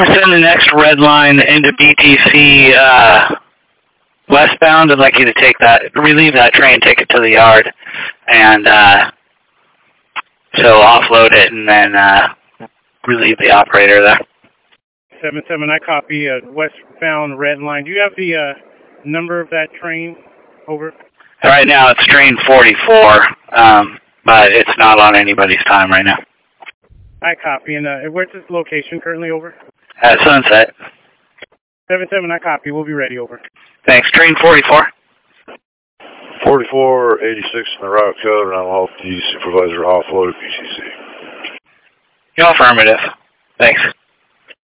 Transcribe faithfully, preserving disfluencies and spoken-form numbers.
Send the next red line into B T C uh, westbound. I'd like you to take that, relieve that train, take it to the yard, and uh, so offload it and then uh, relieve the operator there. seven seven, I copy. Uh, westbound red line. Do you have the uh, number of that train? Over. Right now it's train forty-four, um, but it's not on anybody's time right now. I copy. And uh, where's this location currently? Over. At Sunset. seven seven, I copy. We'll be ready. Over. Thanks. Train forty-four. forty-four eighty-six in the route code, and I'm off the supervisor offload B T C. Affirmative. Thanks.